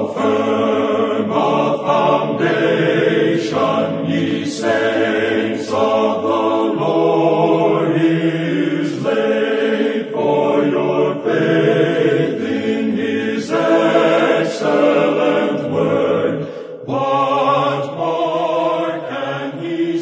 firm a foundation, ye saints of the Lord is laid, for your faith in his excellent word. What more can he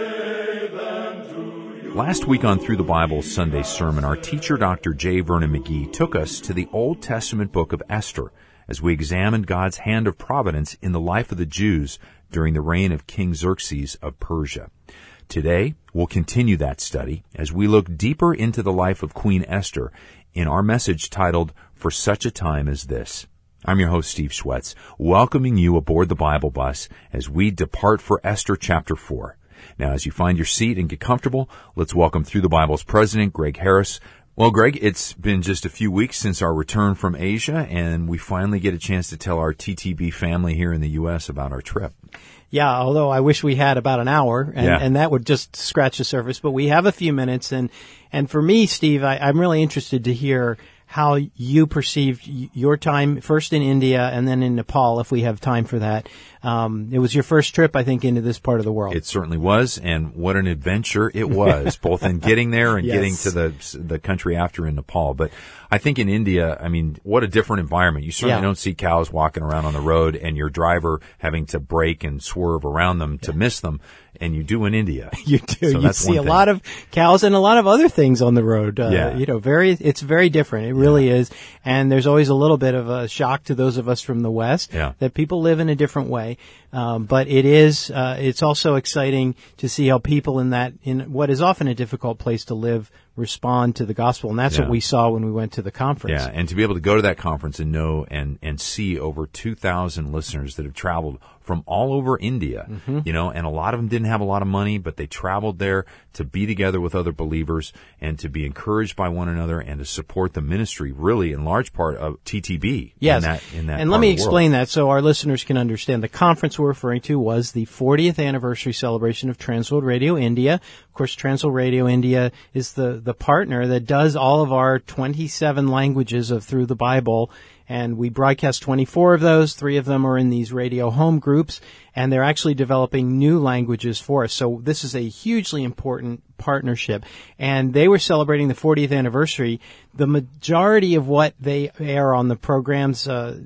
say than to you? Last week on Through the Bible Sunday Sermon, our teacher, Dr. J. Vernon McGee, took us to the Old Testament book of Esther as we examined God's hand of providence in the life of the Jews during the reign of King Xerxes of Persia. Today, we'll continue that study as we look deeper into the life of Queen Esther in our message titled, For Such a Time as This. I'm your host, Steve Schwetz, welcoming you aboard the Bible bus as we depart for Esther chapter 4. Now, as you find your seat and get comfortable, let's welcome Through the Bible's president, Greg Harris. Well, Greg, it's been just a few weeks since our return from Asia, and we finally get a chance to tell our TTB family here in the U.S. about our trip. Yeah, although I wish we had about an hour, and that would just scratch the surface. But we have a few minutes, and for me, Steve, I'm really interested to hear how you perceived your time, first in India and then in Nepal, if we have time for that. It was your first trip, I think, into this part of the world. It certainly was, and what an adventure it was, both in getting there and Yes. getting to the country after in Nepal. But I think in India, I mean, what a different environment. You certainly don't see cows walking around on the road and your driver having to brake and swerve around them to miss them, and you do in India. You do. So You that's see one a thing. lot of cows and a lot of other things on the road. Yeah. It's very different. It really is. And there's always a little bit of a shock to those of us from the West that people live in a different way. But it's also exciting to see how people in what is often a difficult place to live respond to the gospel. And that's what we saw when we went to the conference. Yeah, and to be able to go to that conference and know and see over 2,000 listeners that have traveled from all over India, and a lot of them didn't have a lot of money, but they traveled there to be together with other believers and to be encouraged by one another and to support the ministry, really in large part of TTB. Yes. In that and let me explain that so our listeners can understand. The conference we're referring to was the 40th anniversary celebration of Transworld Radio India. Of course, Transworld Radio India is the partner that does all of our 27 languages of Through the Bible. And we broadcast 24 of those. 3 of them are in these radio home groups, and they're actually developing new languages for us. So this is a hugely important partnership. And they were celebrating the 40th anniversary. The majority of what they air on the programs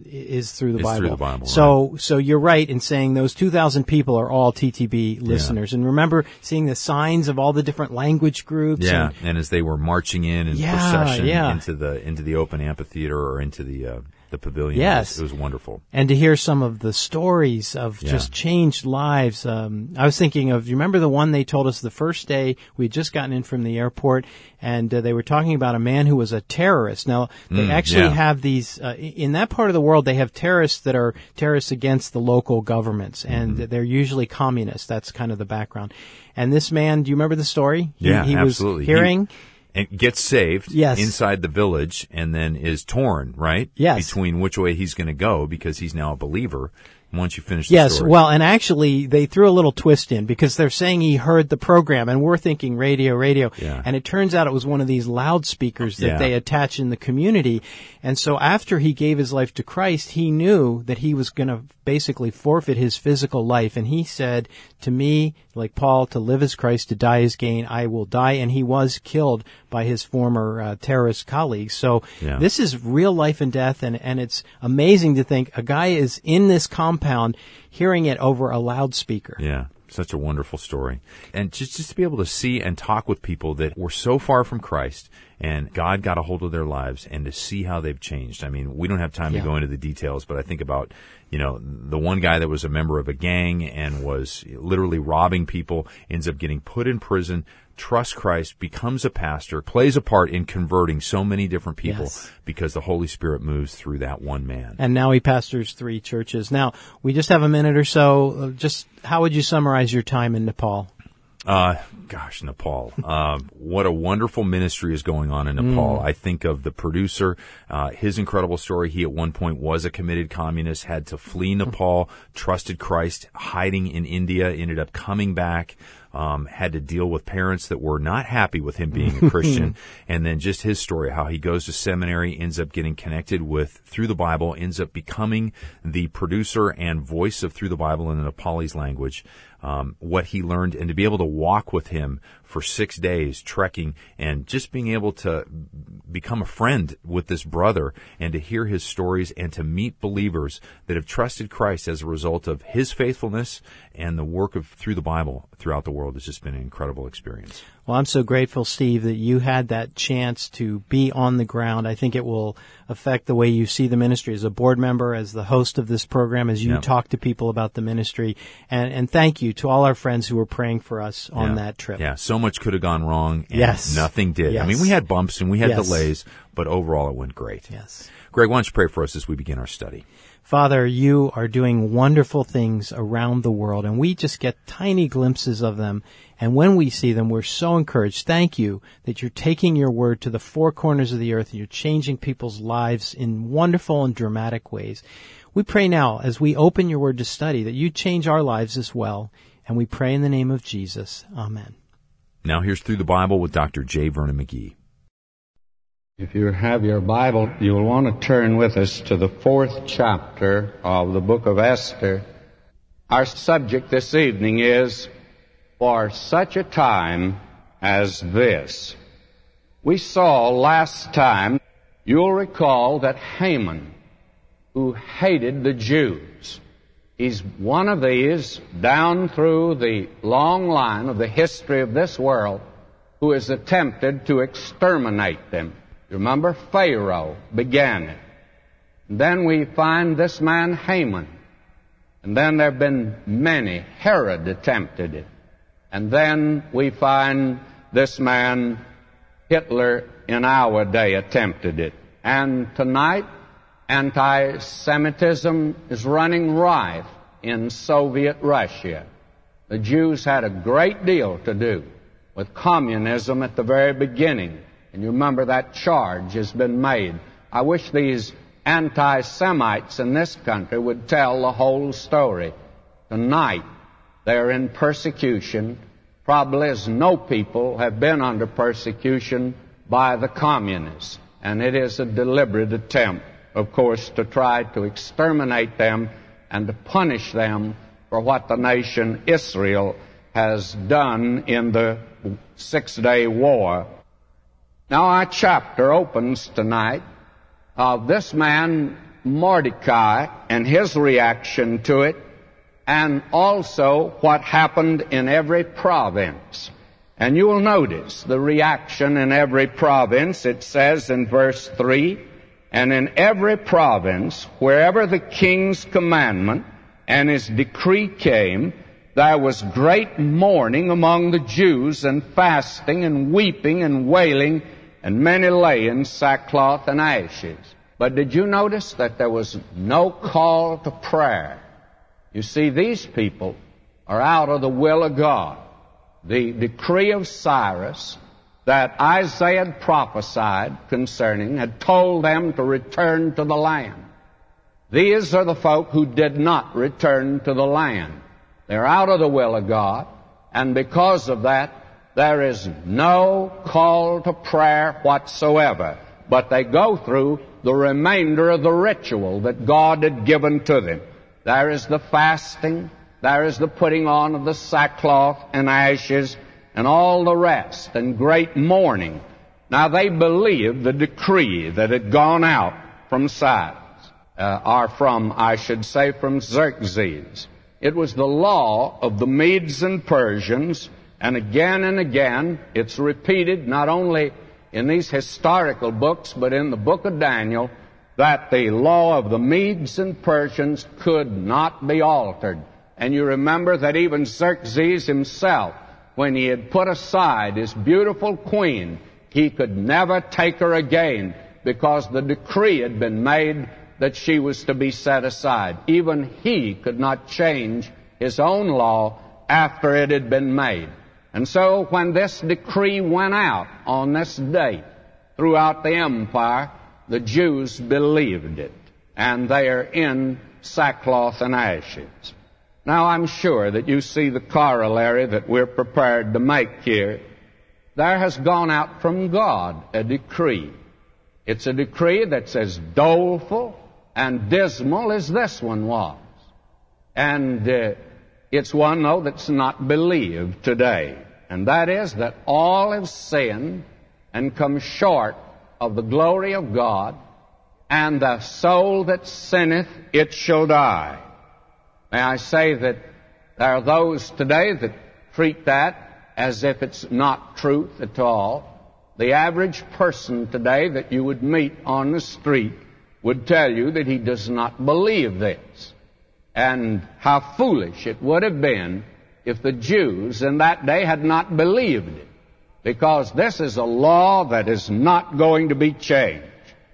is Through the Bible. Through the Bible, So you're right in saying those 2,000 people are all TTB listeners. And remember seeing the signs of all the different language groups. Yeah, and as they were marching in procession into the open amphitheater or into the pavilion. Yes. It was wonderful. And to hear some of the stories of just changed lives. I was thinking of, you remember the one they told us the first day we had just gotten in from the airport, and they were talking about a man who was a terrorist. Now, they actually have these, in that part of the world, they have terrorists that are terrorists against the local governments, and they're usually communists. That's kind of the background. And this man, do you remember the story? He Absolutely. was hearing... And gets saved Yes. inside the village and then is torn, right? Yes. Between which way he's going to go because he's now a believer once you finish the story. Yes, well, and actually they threw a little twist in because they're saying he heard the program, and we're thinking radio, and it turns out it was one of these loudspeakers that they attach in the community. And so after he gave his life to Christ, he knew that he was going to basically forfeit his physical life, and he said, to me, like Paul, to live is Christ, to die is gain, I will die, and he was killed by his former terrorist colleagues. So this is real life and death, and it's amazing to think a guy is in this compound hearing it over a loudspeaker. Yeah. Such a wonderful story. And just to be able to see and talk with people that were so far from Christ and God got a hold of their lives and to see how they've changed. I mean, we don't have time to go into the details, but I think about, the one guy that was a member of a gang and was literally robbing people, ends up getting put in prison, trusts Christ, becomes a pastor, plays a part in converting so many different people because the Holy Spirit moves through that one man. And now he pastors 3 churches. Now, we just have a minute or so. Just how would you summarize your time in Nepal? Gosh, Nepal. What a wonderful ministry is going on in Nepal. I think of the producer, his incredible story. He at one point was a committed communist, had to flee Nepal, trusted Christ, hiding in India, ended up coming back, had to deal with parents that were not happy with him being a Christian. And then just his story, how he goes to seminary, ends up getting connected with Through the Bible, ends up becoming the producer and voice of Through the Bible in the Nepalese language. What he learned, and to be able to walk with him for 6 days, trekking, and just being able to become a friend with this brother, and to hear his stories, and to meet believers that have trusted Christ as a result of his faithfulness and the work of Through the Bible throughout the world has just been an incredible experience. Well, I'm so grateful, Steve, that you had that chance to be on the ground. I think it will affect the way you see the ministry as a board member, as the host of this program, as you talk to people about the ministry. And thank you to all our friends who were praying for us on that trip. Yeah, so much could have gone wrong, and nothing did. Yes. I mean, we had bumps and we had delays, but overall it went great. Yes. Greg, why don't you pray for us as we begin our study? Father, you are doing wonderful things around the world, and we just get tiny glimpses of them. And when we see them, we're so encouraged. Thank you that you're taking your word to the four corners of the earth, and you're changing people's lives in wonderful and dramatic ways. We pray now, as we open your word to study, that you change our lives as well. And we pray in the name of Jesus. Amen. Now here's Through the Bible with Dr. J. Vernon McGee. If you have your Bible, you'll want to turn with us to the 4th chapter of the book of Esther. Our subject this evening is, For Such a Time as This. We saw last time, you'll recall that Haman, who hated the Jews, he's one of these down through the long line of the history of this world who has attempted to exterminate them. You remember, Pharaoh began it. And then we find this man Haman. And then there have been many. Herod attempted it. And then we find this man Hitler in our day attempted it. And tonight, anti-Semitism is running rife in Soviet Russia. The Jews had a great deal to do with communism at the very beginning. And you remember that charge has been made. I wish these anti-Semites in this country would tell the whole story. Tonight, they're in persecution, probably as no people have been under persecution by the communists. And it is a deliberate attempt, of course, to try to exterminate them and to punish them for what the nation Israel has done in the 6-day war. Now our chapter opens tonight of this man Mordecai and his reaction to it, and also what happened in every province. And you will notice the reaction in every province. It says in verse 3, And in every province, wherever the king's commandment and his decree came, there was great mourning among the Jews, and fasting, and weeping, and wailing, and many lay in sackcloth and ashes. But did you notice that there was no call to prayer? You see, these people are out of the will of God. The decree of Cyrus that Isaiah had prophesied concerning had told them to return to the land. These are the folk who did not return to the land. They're out of the will of God, and because of that, there is no call to prayer whatsoever. But they go through the remainder of the ritual that God had given to them. There is the fasting, there is the putting on of the sackcloth and ashes, and all the rest, and great mourning. Now they believed the decree that had gone out from Cyrus, from Xerxes. It was the law of the Medes and Persians, and again it's repeated not only in these historical books, but in the book of Daniel, that the law of the Medes and Persians could not be altered. And you remember that even Xerxes himself, when he had put aside his beautiful queen, he could never take her again, because the decree had been made that she was to be set aside. Even he could not change his own law after it had been made. And so when this decree went out on this date throughout the empire, the Jews believed it, and they are in sackcloth and ashes. Now I'm sure that you see the corollary that we're prepared to make here. There has gone out from God a decree. It's a decree that's as doleful and dismal as this one was. And it's one, though, that's not believed today. And that is that all have sinned and come short of the glory of God, and the soul that sinneth, it shall die. May I say that there are those today that treat that as if it's not truth at all. The average person today that you would meet on the street would tell you that he does not believe this. And how foolish it would have been if the Jews in that day had not believed it, because this is a law that is not going to be changed.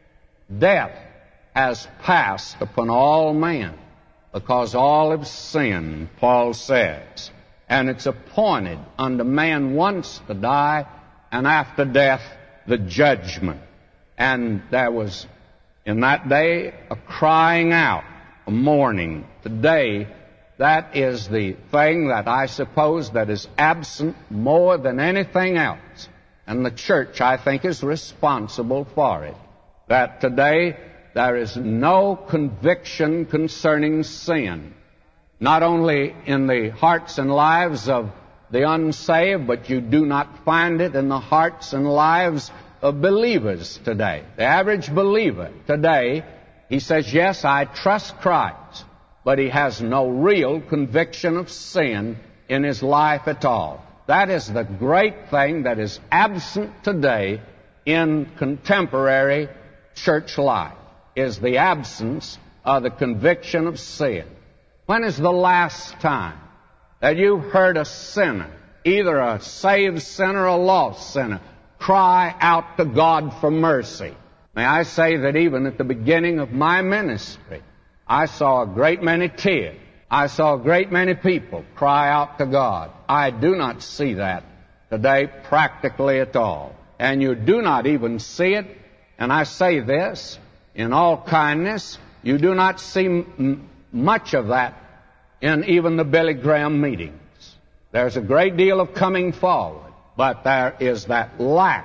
Death has passed upon all men, because all have sinned, Paul says. And it's appointed unto man once to die, and after death, the judgment. And there was, in that day, a crying out, a mourning. Today, that is the thing that I suppose that is absent more than anything else. And the church, I think, is responsible for it. That today, there is no conviction concerning sin. Not only in the hearts and lives of the unsaved, but you do not find it in the hearts and lives of believers today. The average believer today, he says, yes, I trust Christ, but he has no real conviction of sin in his life at all. That is the great thing that is absent today in contemporary church life, is the absence of the conviction of sin. When is the last time that you heard a sinner, either a saved sinner or a lost sinner, cry out to God for mercy? May I say that even at the beginning of my ministry, I saw a great many tears. I saw a great many people cry out to God. I do not see that today practically at all. And you do not even see it, and I say this in all kindness, you do not see much of that in even the Billy Graham meetings. There's a great deal of coming forward, but there is that lack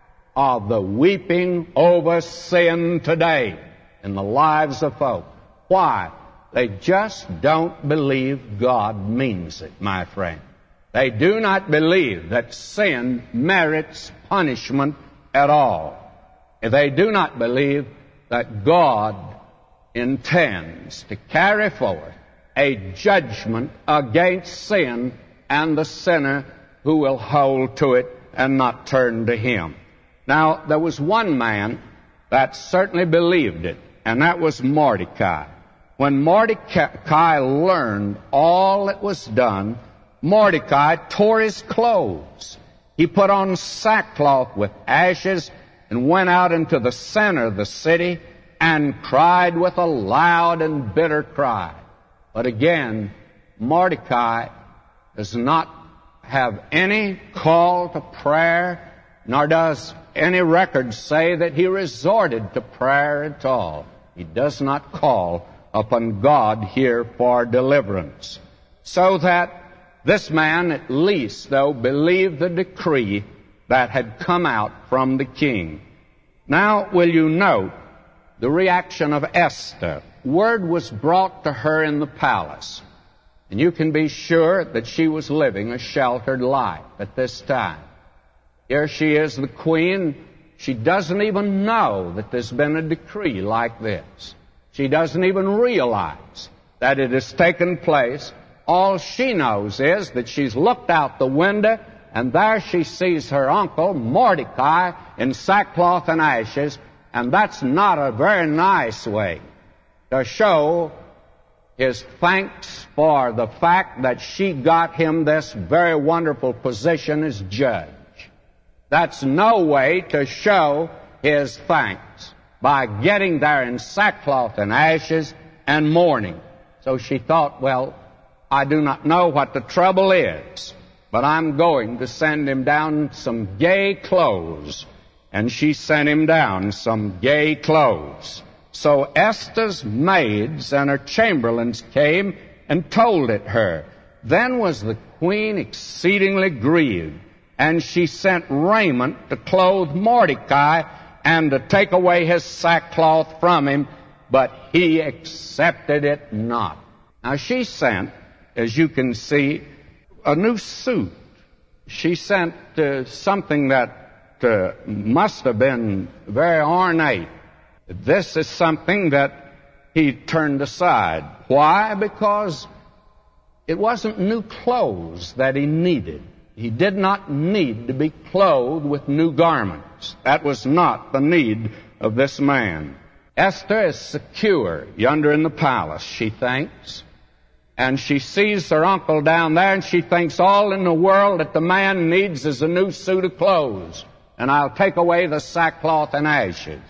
of the weeping over sin today in the lives of folk. Why? They just don't believe God means it, my friend. They do not believe that sin merits punishment at all. They do not believe that God intends to carry forth a judgment against sin and the sinner who will hold to it and not turn to Him. Now, there was one man that certainly believed it, and that was Mordecai. When Mordecai learned all that was done, Mordecai tore his clothes. He put on sackcloth with ashes and went out into the center of the city and cried with a loud and bitter cry. But again, Mordecai does not have any call to prayer, nor does any record say that he resorted to prayer at all. He does not call upon God here for deliverance. So that this man at least, though, believed the decree that had come out from the king. Now, will you note the reaction of Esther? Word was brought to her in the palace, and you can be sure that she was living a sheltered life at this time. Here she is, the queen. She doesn't even know that there's been a decree like this. She doesn't even realize that it has taken place. All she knows is that she's looked out the window, and there she sees her uncle, Mordecai, in sackcloth and ashes, and that's not a very nice way to show his thanks for the fact that she got him this very wonderful position as judge. That's no way to show his thanks, by getting there in sackcloth and ashes and mourning. So she thought, well, I do not know what the trouble is. but I'm going to send him down some gay clothes. And she sent him down some gay clothes. So Esther's maids and her chamberlains came and told it her. Then was the queen exceedingly grieved, and she sent raiment to clothe Mordecai and to take away his sackcloth from him, but he accepted it not. Now she sent, as you can see, a new suit. She sent something that must have been very ornate. This is something that he turned aside. Why? Because it wasn't new clothes that he needed. He did not need to be clothed with new garments. That was not the need of this man. Esther is secure yonder in the palace, she thinks. And she sees her uncle down there, and she thinks all in the world that the man needs is a new suit of clothes. And I'll take away the sackcloth and ashes.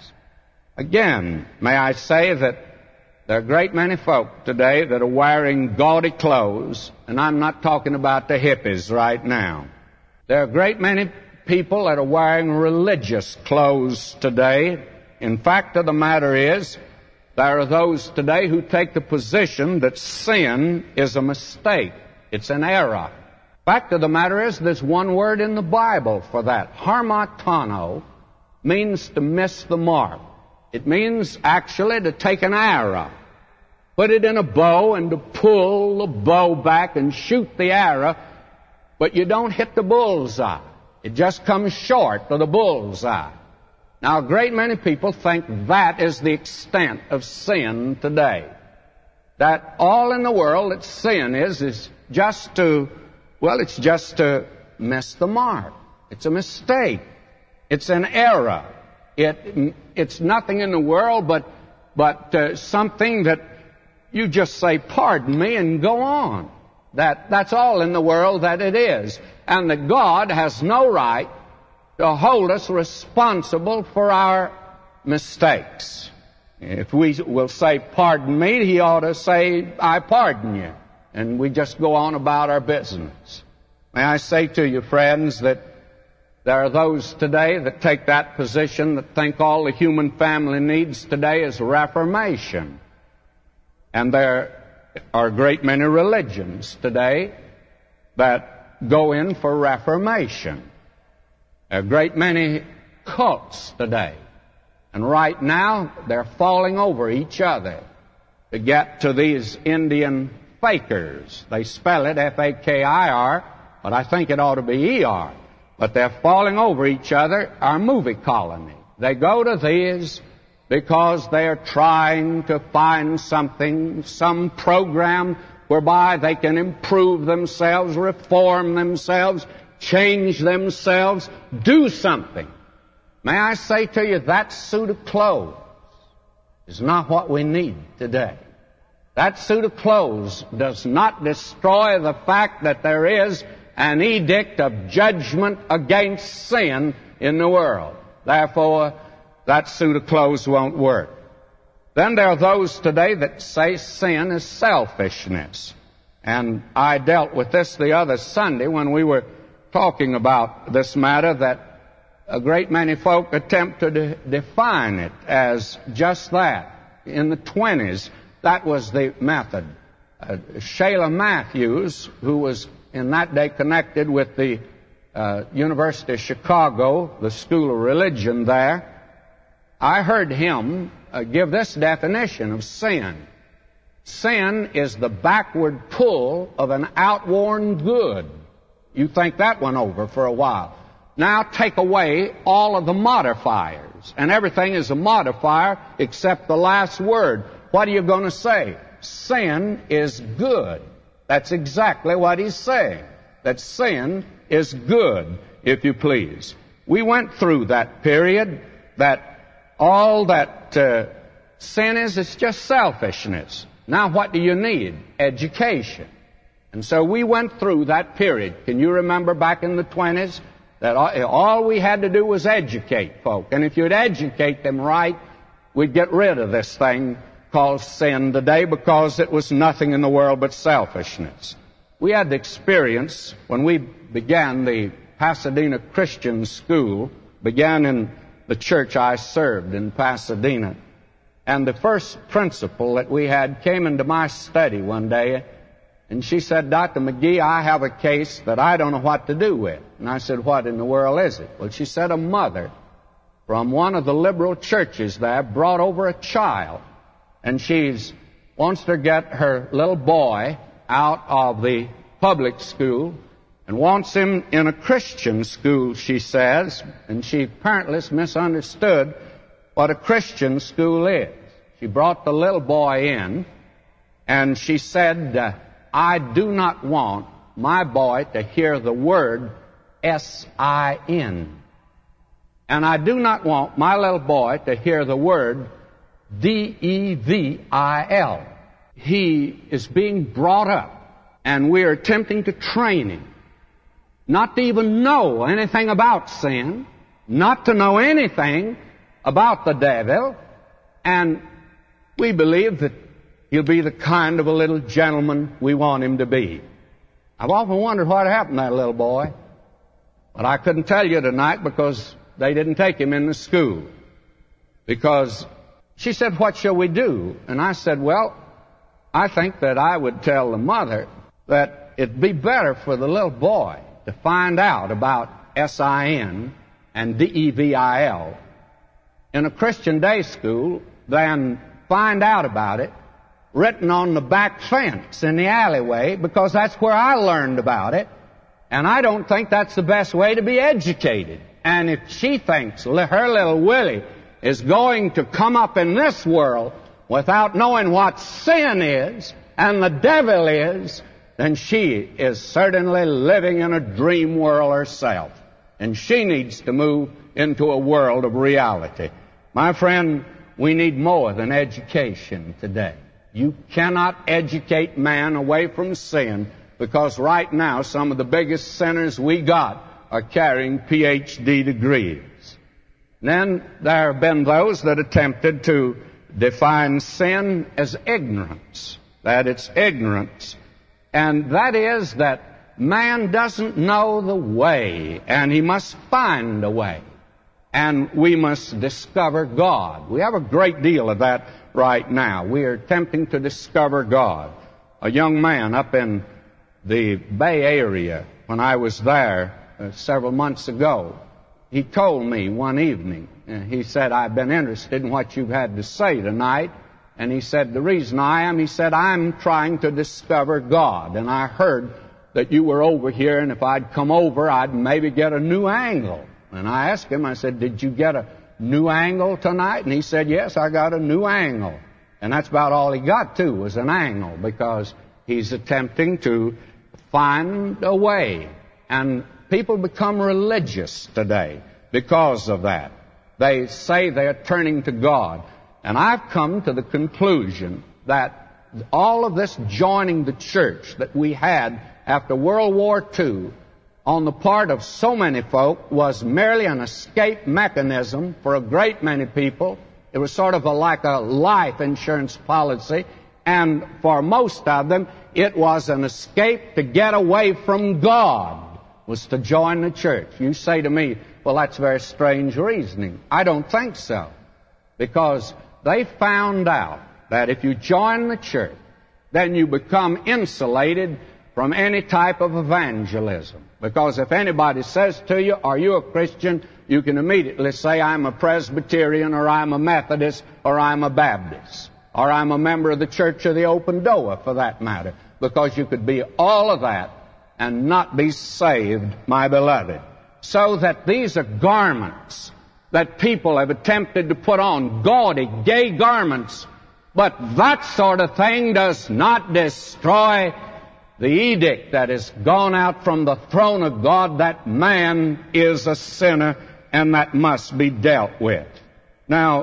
Again, may I say that there are a great many folk today that are wearing gaudy clothes, and I'm not talking about the hippies right now. There are a great many people that are wearing religious clothes today. In fact of the matter is, there are those today who take the position that sin is a mistake. It's an error. Fact of the matter is, there's one word in the Bible for that. Harmatano means to miss the mark. It means actually to take an arrow, put it in a bow, and to pull the bow back and shoot the arrow, but you don't hit the bullseye. It just comes short of the bullseye. Now, a great many people think that is the extent of sin today. That all in the world that sin is just to, it's just to miss the mark. It's a mistake. It's an error. It's nothing in the world but something that you just say, pardon me, and go on. That's all in the world that it is. And that God has no right to hold us responsible for our mistakes. If we will say, pardon me, he ought to say, I pardon you. And we just go on about our business. May I say to you, friends, that there are those today that take that position, that think all the human family needs today is reformation. And there are a great many religions today that go in for reformation. There are a great many cults today. And right now, they're falling over each other to get to these Indian fakers. They spell it F-A-K-I-R, but I think it ought to be E-R. But they're falling over each other, our movie colony. They go to these because they're trying to find something, some program whereby they can improve themselves, reform themselves, change themselves, do something. May I say to you, that suit of clothes is not what we need today. That suit of clothes does not destroy the fact that there is an edict of judgment against sin in the world. Therefore, that suit of clothes won't work. Then there are those today that say sin is selfishness. And I dealt with this the other Sunday when we were talking about this matter, that a great many folk attempt to define it as just that. In the 20s, that was the method. Shayla Matthews, who was in that day connected with the University of Chicago, the School of Religion there, I heard him give this definition of sin. Sin is the backward pull of an outworn good. You think that one over for a while. Now take away all of the modifiers, and everything is a modifier except the last word. What are you going to say? Sin is good. That's exactly what he's saying. That sin is good, if you please. We went through that period, that all that sin is, it's just selfishness. Now what do you need? Education. And so we went through that period. Can you remember back in the 20s that all we had to do was educate folk? And if you'd educate them right, we'd get rid of this thing called sin today, because it was nothing in the world but selfishness. we had the experience when we began the Pasadena Christian School, began in the church I served in Pasadena. And the first principal that we had came into my study one day, and she said, Dr. McGee, I have a case that I don't know what to do with. And I said, what in the world is it? Well, she said, a mother from one of the liberal churches there brought over a child, and she wants to get her little boy out of the public school and wants him in a Christian school, she says, and she apparently has misunderstood what a Christian school is. She brought the little boy in, and she said, I do not want my boy to hear the word S-I-N. And I do not want my little boy to hear the word D-E-V-I-L. He is being brought up, and we are attempting to train him not to even know anything about sin, not to know anything about the devil, and we believe that he'll be the kind of a little gentleman we want him to be. I've often wondered what happened to that little boy, but I couldn't tell you tonight because they didn't take him in the school. Because she said, what shall we do? And I said, well, I think that I would tell the mother that it'd be better for the little boy to find out about S-I-N and D-E-V-I-L in a Christian day school than find out about it written on the back fence in the alleyway, because that's where I learned about it, and I don't think that's the best way to be educated. And if she thinks her little Willie is going to come up in this world without knowing what sin is and the devil is, then she is certainly living in a dream world herself. And she needs to move into a world of reality. My friend, we need more than education today. You cannot educate man away from sin, because right now some of the biggest sinners we got are carrying Ph.D. degrees. Then there have been those that attempted to define sin as ignorance, that it's ignorance. And that is that man doesn't know the way, and he must find a way. And we must discover God. We have a great deal of that right now. We are attempting to discover God. A young man up in the Bay Area, when I was there several months ago, he told me one evening, he said, I've been interested in what you've had to say tonight. And he said, the reason I am, he said, I'm trying to discover God. And I heard that you were over here, and if I'd come over, I'd maybe get a new angle. And I asked him, I said, did you get a new angle tonight? And he said, yes, I got a new angle. And that's about all he got, too, was an angle, because he's attempting to find a way. And people become religious today because of that. They say they're turning to God. And I've come to the conclusion that all of this joining the church that we had after World War II on the part of so many folk was merely an escape mechanism for a great many people. It was sort of like a life insurance policy. And for most of them, it was an escape to get away from God, was to join the church. You say to me, well, that's very strange reasoning. I don't think so. Because they found out that if you join the church, then you become insulated from any type of evangelism. Because if anybody says to you, are you a Christian, you can immediately say, I'm a Presbyterian, or I'm a Methodist, or I'm a Baptist, or I'm a member of the Church of the Open Door, for that matter. Because you could be all of that and not be saved, my beloved. So that these are garments that people have attempted to put on, gaudy, gay garments. But that sort of thing does not destroy the edict that has gone out from the throne of God that man is a sinner and that must be dealt with. Now,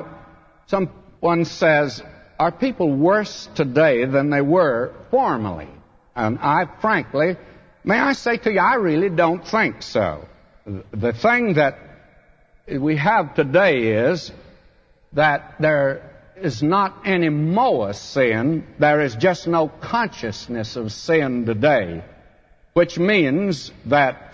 someone says, are people worse today than they were formerly? And I frankly, may I say to you, I really don't think so. The thing that we have today is that there is not any more sin. There is just no consciousness of sin today. which means that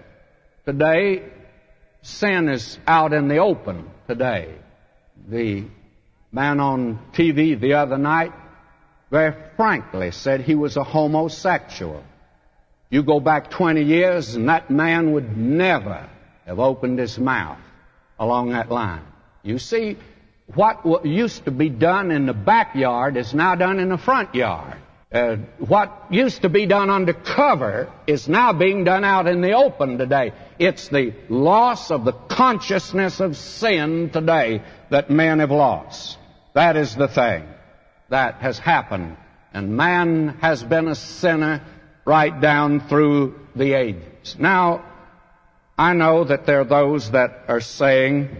today sin is out in the open today. The man on TV the other night very frankly said he was a homosexual. You go back 20 years and that man would never have opened his mouth along that line. You see, what used to be done in the backyard is now done in the front yard. What used to be done under cover is now being done out in the open today. It's the loss of the consciousness of sin today that men have lost. That is the thing that has happened. And man has been a sinner right down through the ages. Now, I know that there are those that are saying,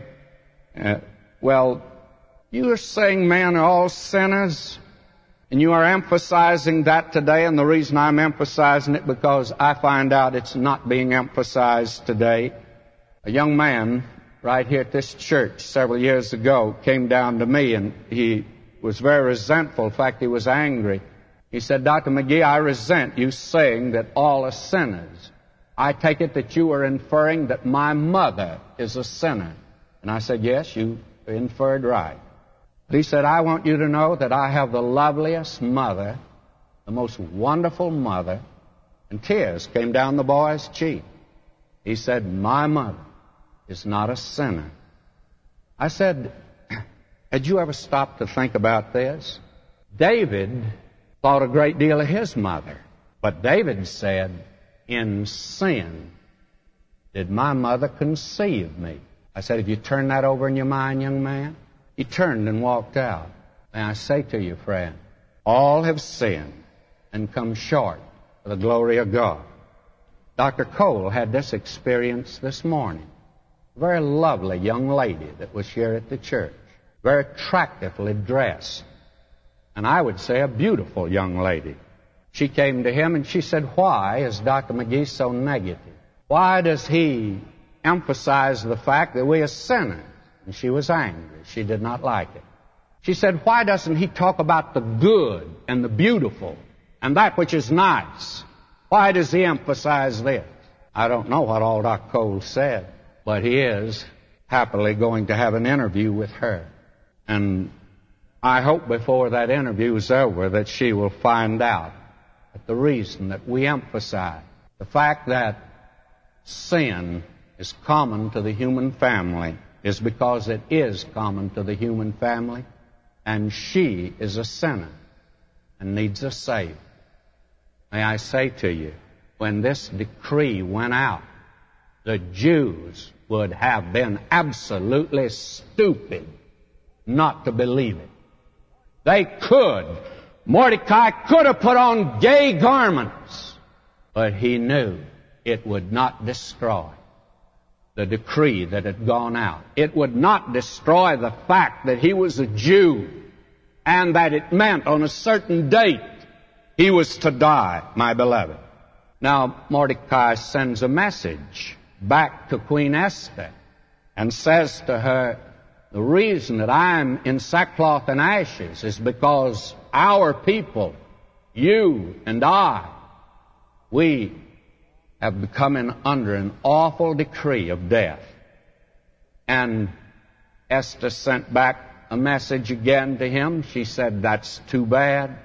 well, you are saying men are all sinners, and you are emphasizing that today, and the reason I'm emphasizing it because I find out it's not being emphasized today. A young man right here at this church several years ago came down to me, and he was very resentful. In fact, he was angry. He said, Dr. McGee, I resent you saying that all are sinners. I take it that you are inferring that my mother is a sinner. And I said, yes, you inferred right. But he said, I want you to know that I have the loveliest mother, the most wonderful mother. And tears came down the boy's cheek. He said, my mother is not a sinner. I said, had you ever stopped to think about this? David thought a great deal of his mother. But David said, in sin did my mother conceive me. I said, have you turned that over in your mind, young man? He turned and walked out. And I say to you, friend, all have sinned and come short of the glory of God. Dr. Cole had this experience this morning. A very lovely young lady that was here at the church, very attractively dressed. And I would say a beautiful young lady. She came to him and she said, why is Dr. McGee so negative? Why does he emphasize the fact that we are sinners? And she was angry. She did not like it. She said, why doesn't he talk about the good and the beautiful and that which is nice? Why does he emphasize this? I don't know what all Dr. Cole said, but he is happily going to have an interview with her. And I hope before that interview is over that she will find out that the reason that we emphasize the fact that sin is common to the human family is because it is common to the human family, and she is a sinner and needs a Savior. May I say to you, when this decree went out, the Jews would have been absolutely stupid not to believe it. They could. Mordecai could have put on gay garments, but he knew it would not destroy the decree that had gone out. It would not destroy the fact that he was a Jew and that it meant on a certain date he was to die, my beloved. Now, Mordecai sends a message back to Queen Esther and says to her, the reason that I'm in sackcloth and ashes is because our people, you and I, we have become under an awful decree of death. And Esther sent back a message again to him. She said, that's too bad.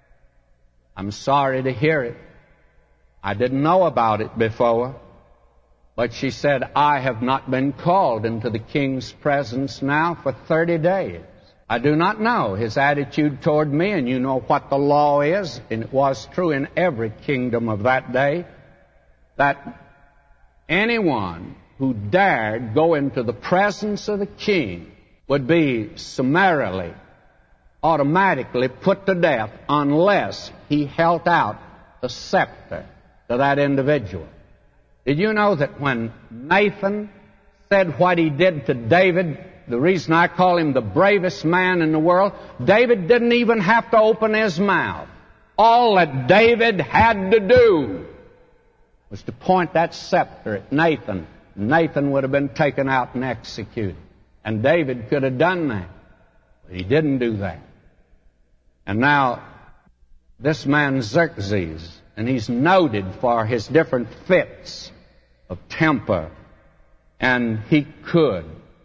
I'm sorry to hear it. I didn't know about it before. But she said, I have not been called into the king's presence now for 30 days. I do not know his attitude toward me, and you know what the law is, and it was true in every kingdom of that day, that anyone who dared go into the presence of the king would be summarily, automatically put to death unless he held out the scepter to that individual. Did you know that when Nathan said what he did to David, the reason I call him the bravest man in the world, David didn't even have to open his mouth. All that David had to do was to point that scepter at Nathan. Nathan would have been taken out and executed. And David could have done that. But he didn't do that. And now, this man Xerxes and he's noted for his different fits of temper. And he could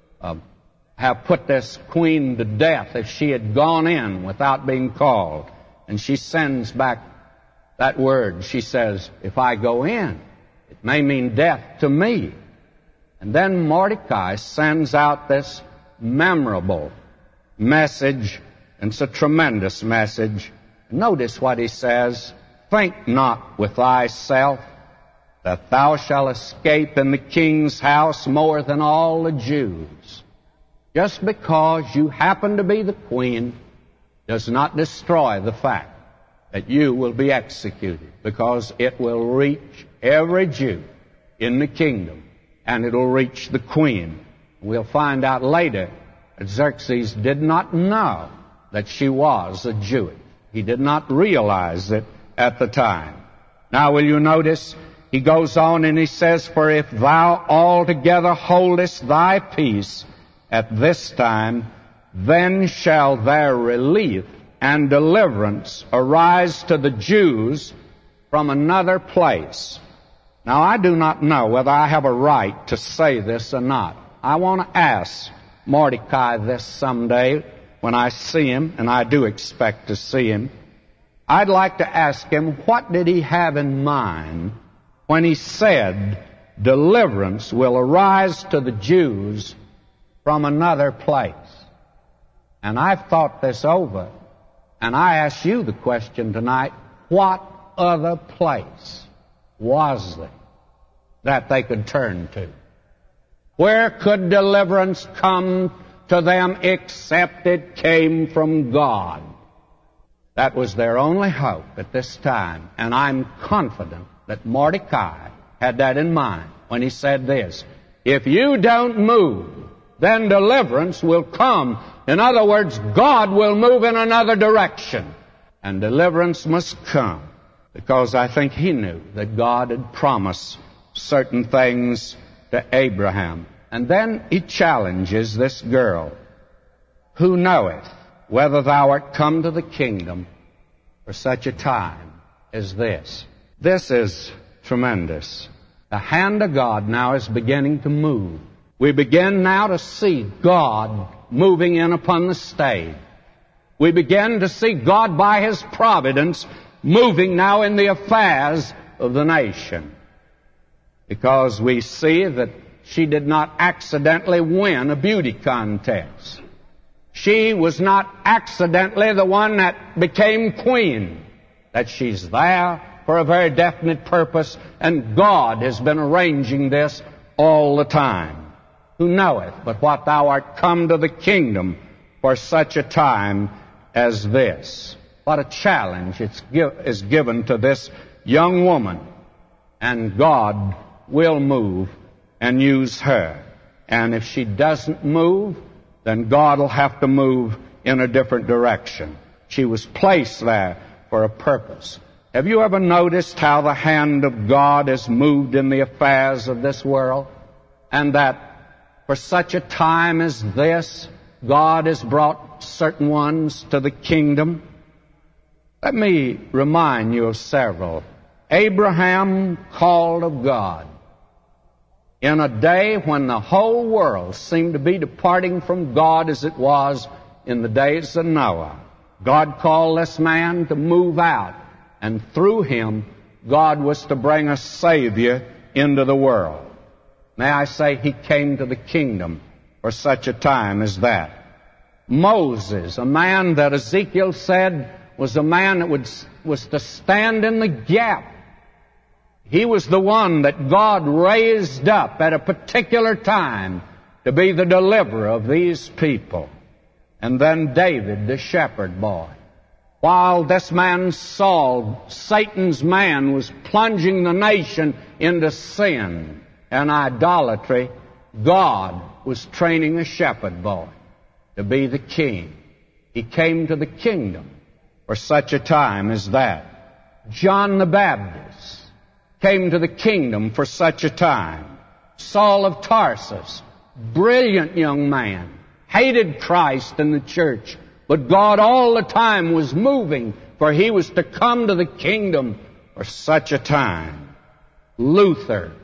have put this queen to death if she had gone in without being called. And she sends back that word. She says, if I go in, it may mean death to me. And then Mordecai sends out this memorable message, and it's a tremendous message. Notice what he says. Think not with thyself that thou shalt escape in the king's house more than all the Jews. Just because you happen to be the queen does not destroy the fact that you will be executed, because it will reach every Jew in the kingdom, and it will reach the queen. We'll find out later that Xerxes did not know that she was a Jewess. He did not realize it at the time. Now will you notice, he goes on and he says, for if thou altogether holdest thy peace at this time, then shall their relief and deliverance arise to the Jews from another place. Now, I do not know whether I have a right to say this or not. I want to ask Mordecai this someday when I see him, and I do expect to see him. I'd like to ask him, what did he have in mind when he said, deliverance will arise to the Jews from another place? And I've thought this over, and I ask you the question tonight, what other place was there that they could turn to? Where could deliverance come to them except it came from God? That was their only hope at this time, and I'm confident that Mordecai had that in mind when he said this, if you don't move, then deliverance will come. In other words, God will move in another direction, and deliverance must come, because I think he knew that God had promised certain things to Abraham. And then he challenges this girl, who knoweth whether thou art come to the kingdom for such a time as this. This is tremendous. The hand of God now is beginning to move. We begin now to see God moving in upon the stage. We begin to see God by His providence moving now in the affairs of the nation. Because we see that she did not accidentally win a beauty contest. She was not accidentally the one that became queen. That she's there for a very definite purpose, and God has been arranging this all the time. Who knoweth but what thou art come to the kingdom for such a time as this? What a challenge is given to this young woman. And God will move and use her. And if she doesn't move, then God will have to move in a different direction. She was placed there for a purpose. Have you ever noticed how the hand of God has moved in the affairs of this world? And that for such a time as this, God has brought certain ones to the kingdom? Let me remind you of several. Abraham, called of God, in a day when the whole world seemed to be departing from God as it was in the days of Noah. God called this man to move out, and through him, God was to bring a Savior into the world. May I say, he came to the kingdom for such a time as that. Moses, a man that Ezekiel said was a man that was to stand in the gap. He was the one that God raised up at a particular time to be the deliverer of these people. And then David, the shepherd boy. While this man Saul, Satan's man, was plunging the nation into sin and idolatry, God was training a shepherd boy to be the king. He came to the kingdom for such a time as that. John the Baptist came to the kingdom for such a time. Saul of Tarsus, brilliant young man, hated Christ and the church, but God all the time was moving, for he was to come to the kingdom for such a time. Luther,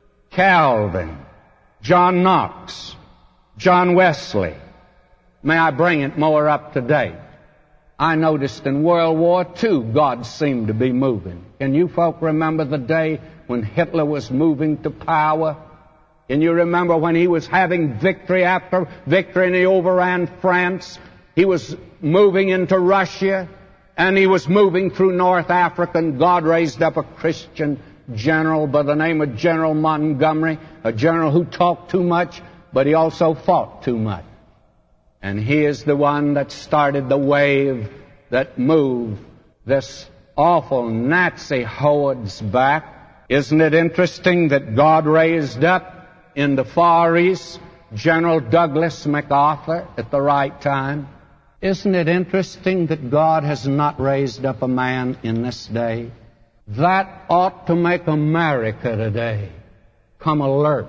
Calvin, John Knox, John Wesley. May I bring it more up to date? I noticed in World War II, God seemed to be moving. Can you folk remember the day when Hitler was moving to power? Can you remember when he was having victory after victory and he overran France? He was moving into Russia and he was moving through North Africa, and God raised up a Christian general by the name of General Montgomery, a general who talked too much, but he also fought too much. And he is the one that started the wave that moved this awful Nazi hordes back. Isn't it interesting that God raised up in the Far East General Douglas MacArthur at the right time? Isn't it interesting that God has not raised up a man in this day? That ought to make America today come alert.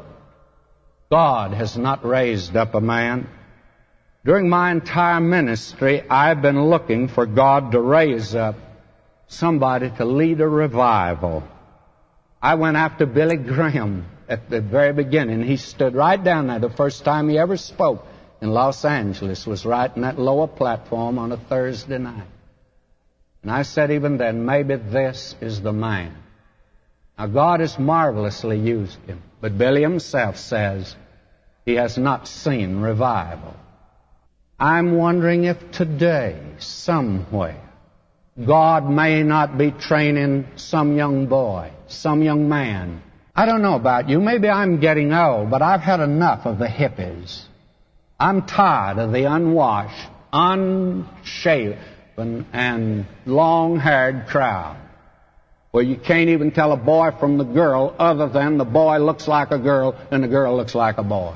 God has not raised up a man. During my entire ministry, I've been looking for God to raise up somebody to lead a revival. I went after Billy Graham at the very beginning. He stood right down there. The first time he ever spoke in Los Angeles was right in that lower platform on a Thursday night. And I said even then, maybe this is the man. Now, God has marvelously used him, but Billy himself says he has not seen revival. I'm wondering if today, somewhere, God may not be training some young boy, some young man. I don't know about you. Maybe I'm getting old, but I've had enough of the hippies. I'm tired of the unwashed, unshaven, and long-haired crowd, where you can't even tell a boy from the girl other than the boy looks like a girl and the girl looks like a boy.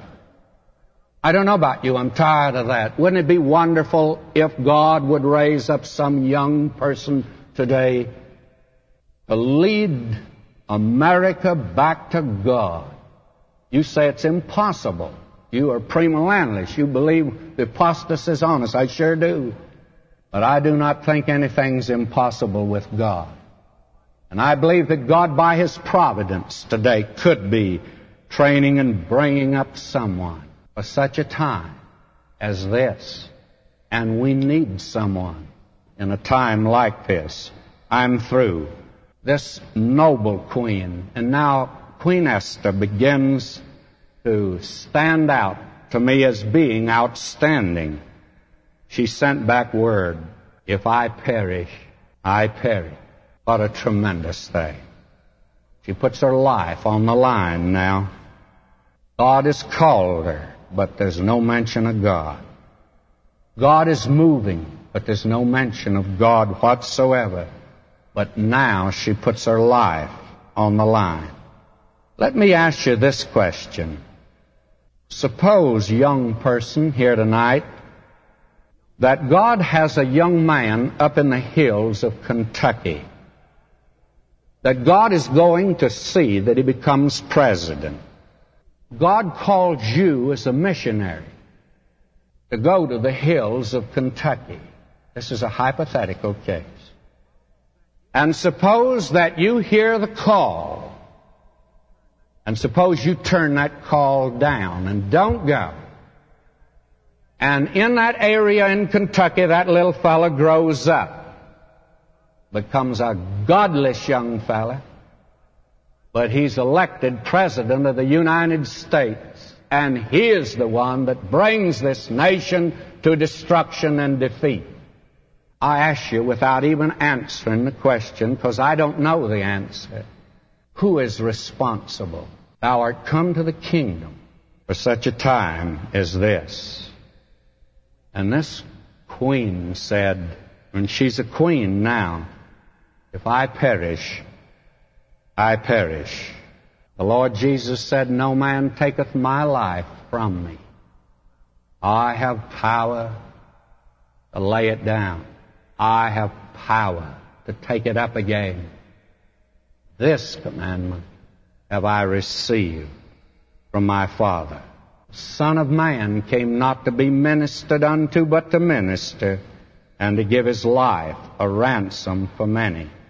I don't know about you. I'm tired of that. Wouldn't it be wonderful if God would raise up some young person today to lead America back to God? You say it's impossible. You are premillennialists. You believe the apostasy is on us. I sure do. But I do not think anything's impossible with God. And I believe that God, by His providence today, could be training and bringing up someone for such a time as this. And we need someone in a time like this. I'm through. This noble queen, and now Queen Esther begins to stand out to me as being outstanding. She sent back word, if I perish, I perish. What a tremendous thing. She puts her life on the line now. God has called her, but there's no mention of God. God is moving, but there's no mention of God whatsoever. But now she puts her life on the line. Let me ask you this question. Suppose, young person here tonight, that God has a young man up in the hills of Kentucky, that God is going to see that he becomes president. God called you as a missionary to go to the hills of Kentucky. This is a hypothetical case. And suppose that you hear the call, and suppose you turn that call down and don't go. And in that area in Kentucky, that little fella grows up, becomes a godless young fella, but he's elected president of the United States, and he is the one that brings this nation to destruction and defeat. I ask you without even answering the question, because I don't know the answer. Who is responsible? Thou art come to the kingdom for such a time as this. And this queen said, and she's a queen now, if I perish, I perish. The Lord Jesus said, no man taketh my life from me. I have power to lay it down. I have power to take it up again. This commandment have I received from my Father. Son of Man came not to be ministered unto, but to minister, and to give his life a ransom for many.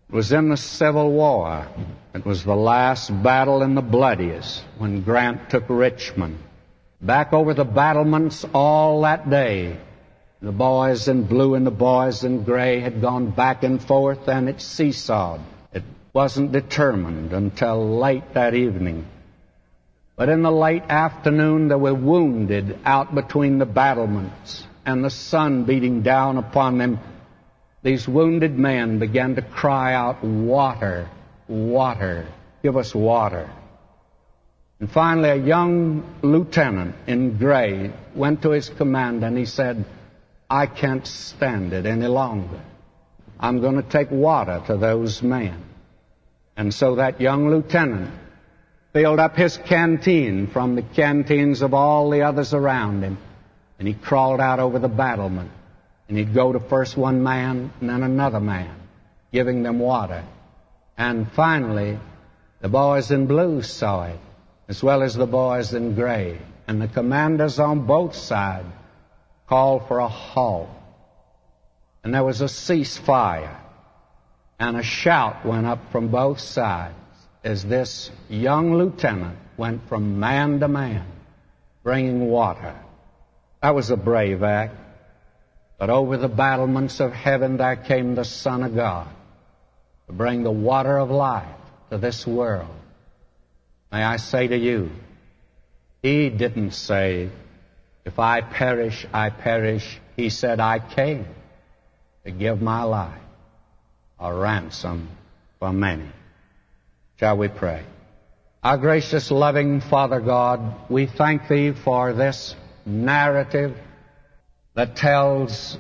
It was in the Civil War. It was the last battle and the bloodiest when Grant took Richmond. Back over the battlements all that day, the boys in blue and the boys in gray had gone back and forth, and it seesawed. It wasn't determined until late that evening. But in the late afternoon, there were wounded out between the battlements, and the sun beating down upon them. These wounded men began to cry out, "Water, water, give us water." And finally, a young lieutenant in gray went to his commander and he said, "I can't stand it any longer. I'm going to take water to those men." And so that young lieutenant filled up his canteen from the canteens of all the others around him, and he crawled out over the battlement. And he'd go to first one man and then another man, giving them water. And finally, the boys in blue saw it, as well as the boys in gray. And the commanders on both sides called for a halt. And there was a ceasefire. And a shout went up from both sides as this young lieutenant went from man to man, bringing water. That was a brave act. But over the battlements of heaven there came the Son of God to bring the water of life to this world. May I say to you, He didn't say, "If I perish, I perish." He said, "I came to give my life a ransom for many." Shall we pray? Our gracious, loving Father God, we thank Thee for this narrative that tells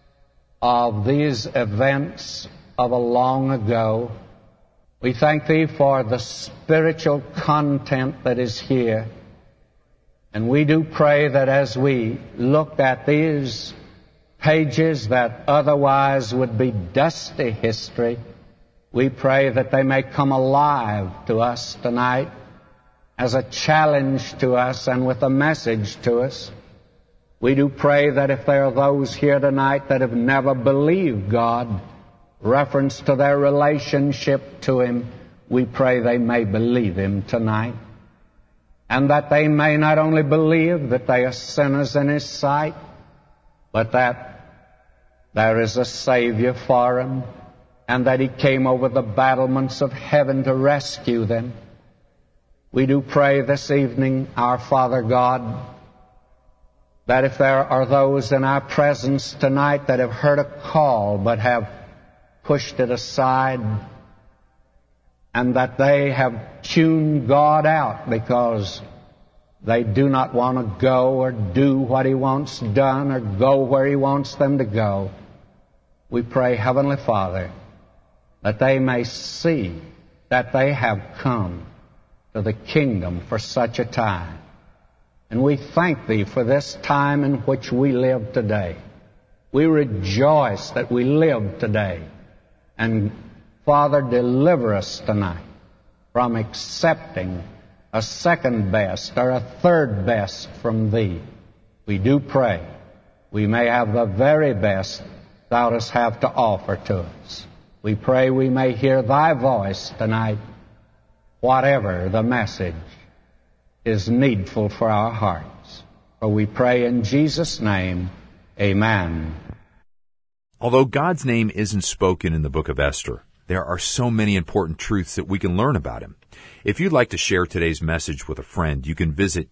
of these events of a long ago. We thank Thee for the spiritual content that is here. And we do pray that as we look at these pages that otherwise would be dusty history, we pray that they may come alive to us tonight as a challenge to us and with a message to us. We do pray that if there are those here tonight that have never believed God, reference to their relationship to Him, we pray they may believe Him tonight. And that they may not only believe that they are sinners in His sight, but that there is a Savior for them, and that He came over the battlements of heaven to rescue them. We do pray this evening, our Father God, that if there are those in our presence tonight that have heard a call but have pushed it aside, and that they have tuned God out because they do not want to go or do what He wants done or go where He wants them to go, we pray, Heavenly Father, that they may see that they have come to the kingdom for such a time. And we thank Thee for this time in which we live today. We rejoice that we live today. And Father, deliver us tonight from accepting a second best or a third best from Thee. We do pray we may have the very best Thou dost have to offer to us. We pray we may hear Thy voice tonight, whatever the message is needful for our hearts. For we pray in Jesus' name, amen. Although God's name isn't spoken in the book of Esther, there are so many important truths that we can learn about Him. If you'd like to share today's message with a friend, you can visit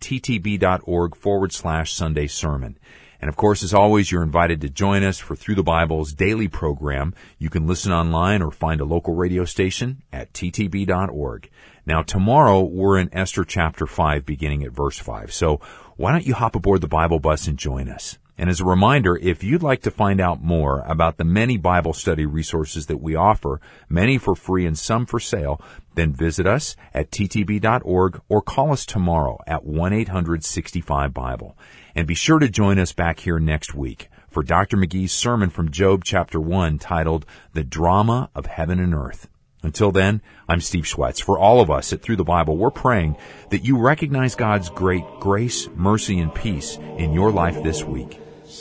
ttb.org/Sunday Sermon. And of course, as always, you're invited to join us for Through the Bible's daily program. You can listen online or find a local radio station at ttb.org. Now, tomorrow, we're in Esther chapter 5, beginning at verse 5. So why don't you hop aboard the Bible bus and join us? And as a reminder, if you'd like to find out more about the many Bible study resources that we offer, many for free and some for sale, then visit us at ttb.org or call us tomorrow at 1-800-65-BIBLE. And be sure to join us back here next week for Dr. McGee's sermon from Job chapter 1 titled The Drama of Heaven and Earth. Until then, I'm Steve Schwetz. For all of us at Through the Bible, we're praying that you recognize God's great grace, mercy, and peace in your life this week.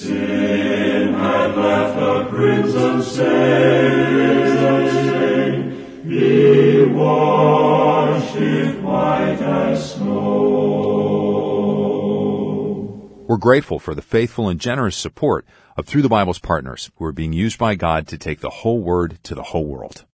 Sin had left a crimson stain. be washed it white as snow. We're grateful for the faithful and generous support of Through the Bible's partners who are being used by God to take the whole Word to the whole world.